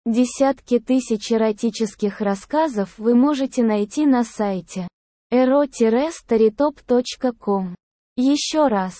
Десятки тысяч эротических рассказов вы можете найти на сайте ero-storytop.com. Еще раз.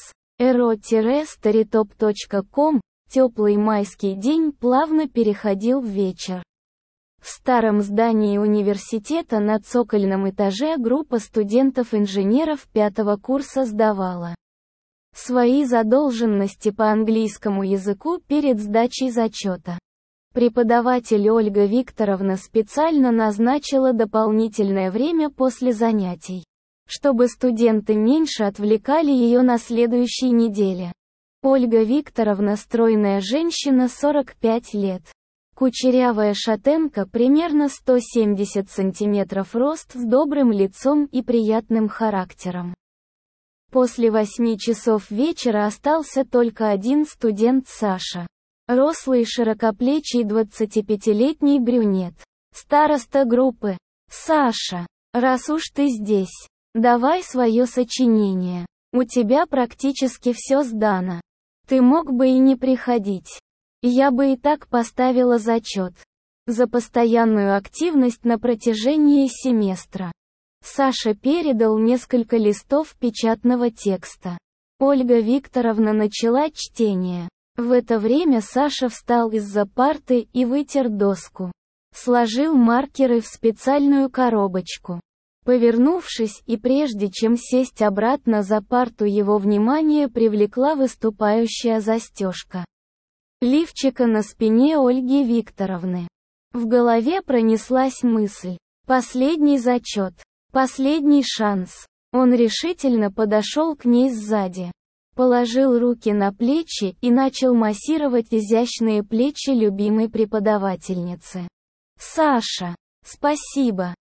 ero-storytop.com. Теплый майский день плавно переходил в вечер. В старом здании университета на цокольном этаже группа студентов-инженеров 5-го курса сдавала свои задолженности по английскому языку перед сдачей зачета. Преподаватель Ольга Викторовна специально назначила дополнительное время после занятий, чтобы студенты меньше отвлекали ее на следующей неделе. Ольга Викторовна – стройная женщина 45 лет. Кучерявая шатенка, примерно 170 сантиметров рост, с добрым лицом и приятным характером. После 8 часов вечера остался только один студент Саша. Рослый широкоплечий 25-летний брюнет. Староста группы. «Саша, раз уж ты здесь, давай свое сочинение. У тебя практически все сдано. Ты мог бы и не приходить. Я бы и так поставила зачет. За постоянную активность на протяжении семестра». Саша передал несколько листов печатного текста. Ольга Викторовна начала чтение. В это время Саша встал из-за парты и вытер доску. Сложил маркеры в специальную коробочку. Повернувшись и прежде чем сесть обратно за парту, его внимание привлекла выступающая застежка лифчика на спине Ольги Викторовны. В голове пронеслась мысль: последний зачет, последний шанс. Он решительно подошел к ней сзади, положил руки на плечи и начал массировать изящные плечи любимой преподавательницы. «Саша, спасибо.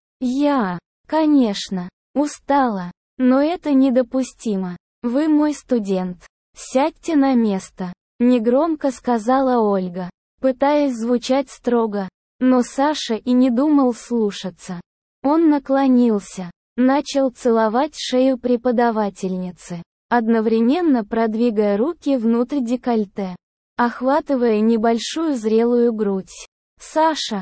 Конечно, устала. Но это недопустимо. Вы мой студент. Сядьте на место», — негромко сказала Ольга, пытаясь звучать строго. Но Саша и не думал слушаться. Он наклонился, начал целовать шею преподавательницы, одновременно продвигая руки внутрь декольте, охватывая небольшую зрелую грудь. «Саша,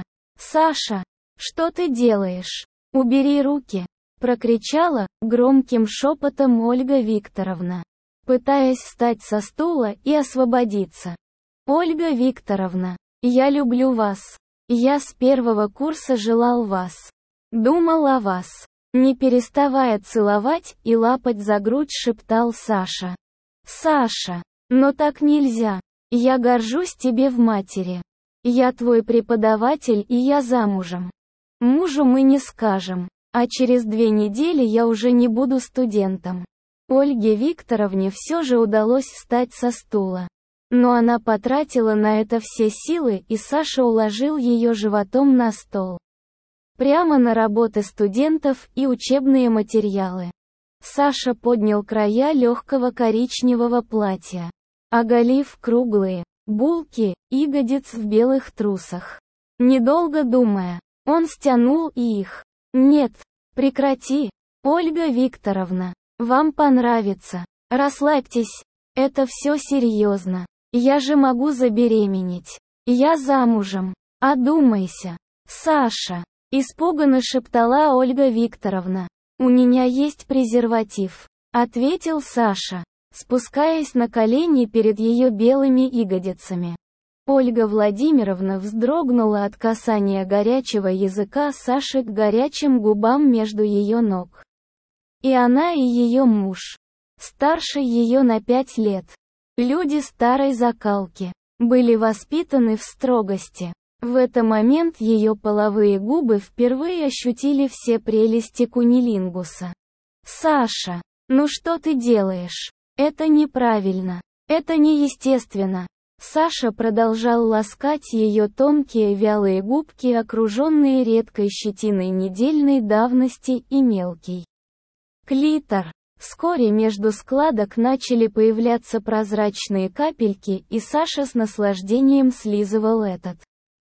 что ты делаешь? Убери руки!» — прокричала громким шепотом Ольга Викторовна, пытаясь встать со стула и освободиться. «Ольга Викторовна, я люблю вас. Я с 1-го курса желал вас. Думал о вас». Не переставая целовать и лапать за грудь, шептал Саша. «Саша, но так нельзя. Я горжусь тебе в матери. Я твой преподаватель и я замужем. Мужу мы не скажем, а через 2 недели я уже не буду студентом». Ольге Викторовне все же удалось встать со стула. Но она потратила на это все силы, и Саша уложил ее животом на стол. Прямо на работы студентов и учебные материалы. Саша поднял края легкого коричневого платья, оголив круглые булки ягодиц в белых трусах. Недолго думая, он стянул их. «Нет, прекрати, Ольга Викторовна, вам понравится. Расслабьтесь, это все серьезно. Я же могу забеременеть. Я замужем. Одумайся, Саша», — испуганно шептала Ольга Викторовна. «У меня есть презерватив», — ответил Саша, спускаясь на колени перед ее белыми ягодицами. Ольга Владимировна вздрогнула от касания горячего языка Саши к горячим губам между ее ног. И она, и ее муж, старше ее на 5 лет, люди старой закалки, были воспитаны в строгости. В этот момент ее половые губы впервые ощутили все прелести кунилингуса. «Саша, ну что ты делаешь? Это неправильно. Это неестественно». Саша продолжал ласкать ее тонкие вялые губки, окруженные редкой щетиной недельной давности, и мелкий клитор. Вскоре между складок начали появляться прозрачные капельки, и Саша с наслаждением слизывал этот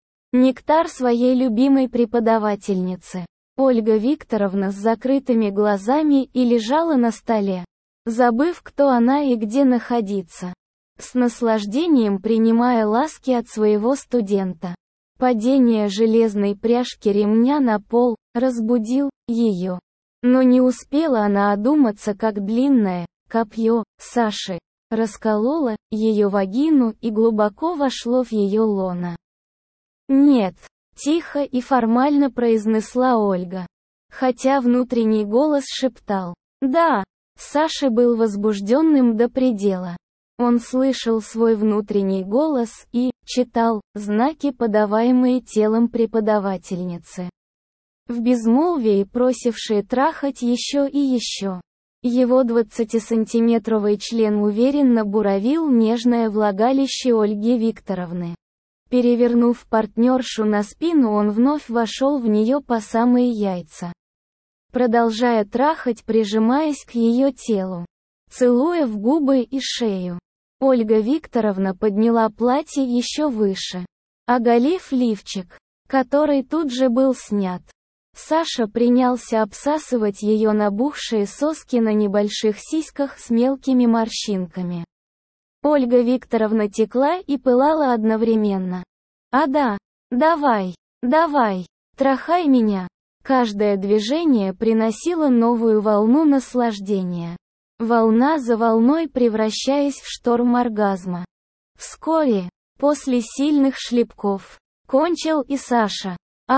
нектар своей любимой преподавательницы. Ольга Викторовна с закрытыми глазами и лежала на столе, забыв, кто она и где находиться, с наслаждением принимая ласки от своего студента. Падение железной пряжки ремня на пол разбудил ее. Но не успела она одуматься, как длинное копье Саши раскололо ее вагину и глубоко вошло в ее лоно. «Нет», — тихо и формально произнесла Ольга. Хотя внутренний голос шептал «да». Саша был возбужденным до предела. Он слышал свой внутренний голос и читал знаки, подаваемые телом преподавательницы. В безмолвии просившие трахать еще и еще. Его 20-сантиметровый член уверенно буравил нежное влагалище Ольги Викторовны. Перевернув партнершу на спину, он вновь вошел в нее по самые яйца, продолжая трахать, прижимаясь к ее телу, целуя в губы и шею. Ольга Викторовна подняла платье еще выше, оголив лифчик, который тут же был снят. Саша принялся обсасывать ее набухшие соски на небольших сиськах с мелкими морщинками. Ольга Викторовна текла и пылала одновременно. «А да, давай, давай, трахай меня!» Каждое движение приносило новую волну наслаждения. Волна за волной превращаясь в шторм оргазма. Вскоре, после сильных шлепков, кончил и Саша.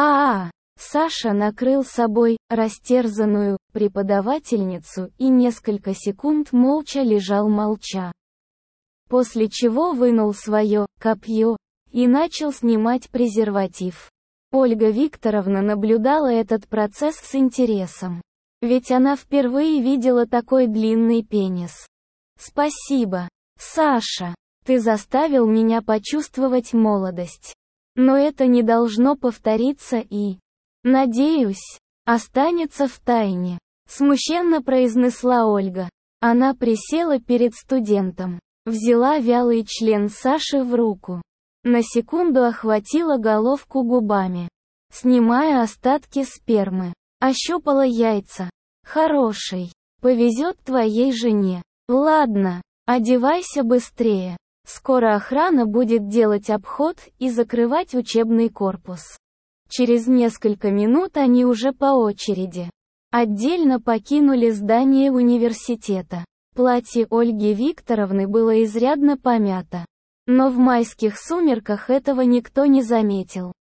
Саша накрыл собой растерзанную преподавательницу и несколько секунд молча лежал молча. После чего вынул свое копье и начал снимать презерватив. Ольга Викторовна наблюдала этот процесс с интересом. Ведь она впервые видела такой длинный пенис. «Спасибо, Саша, ты заставил меня почувствовать молодость. Но это не должно повториться и, надеюсь, останется в тайне», смущенно произнесла Ольга. Она присела перед студентом, взяла вялый член Саши в руку. На секунду охватила головку губами, снимая остатки спермы. Ощупала яйца. «Хороший. Повезет твоей жене. Ладно, одевайся быстрее. Скоро охрана будет делать обход и закрывать учебный корпус». Через несколько минут они уже по очереди отдельно покинули здание университета. Платье Ольги Викторовны было изрядно помято. Но в майских сумерках этого никто не заметил.